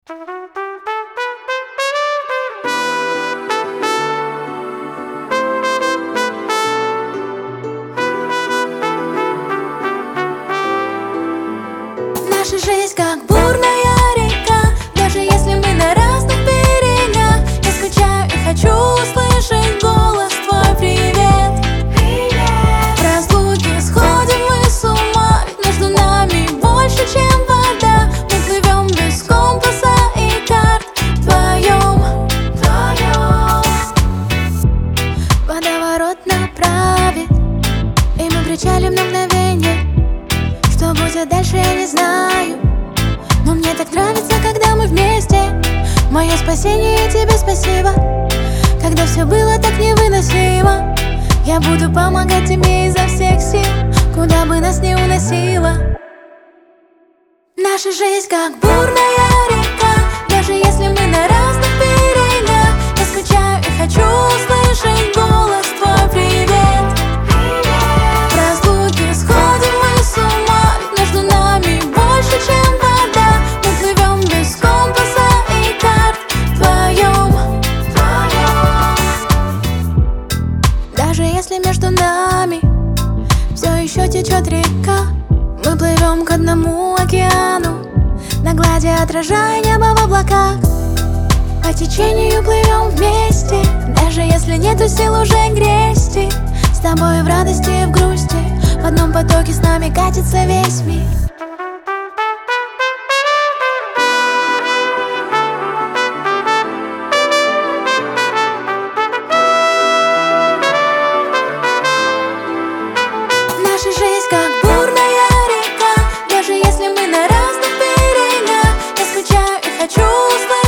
Наша жизнь как бурная река, даже если мы на разных берегах. Я скучаю и хочу услышать голос твой. Привет, привет. В разлуке сходим мы с ума, ведь между нами больше, чем вода. Мы плывем без компаса и карт вдвоем. Водоворот направит, и мы причалим на мгновенье. Что будет дальше, я не знаю, но мне так нравится, когда мы вместе. Мое спасение и тебе спасибо. Когда все было так невыносимо, я буду помогать тебе изо всех сил, куда бы нас ни уносило. Наша жизнь как бурная река, даже если мы на разных берегах. Я скучаю и хочу услышать голос твой. Привет, привет. В разлуке сходим мы с ума, ведь между нами больше, чем вода. Мы плывем без компаса и карт вдвоем. Даже если между нами все еще течет река, мы плывем к одному океану, на глади отражая небо в облаках. По течению плывем вместе, даже если нету сил уже грести. С тобой в радости и в грусти, в одном потоке с нами катится весь мир. Наша жизнь как бурная река, даже если мы на разных берегах. Я скучаю и хочу услышать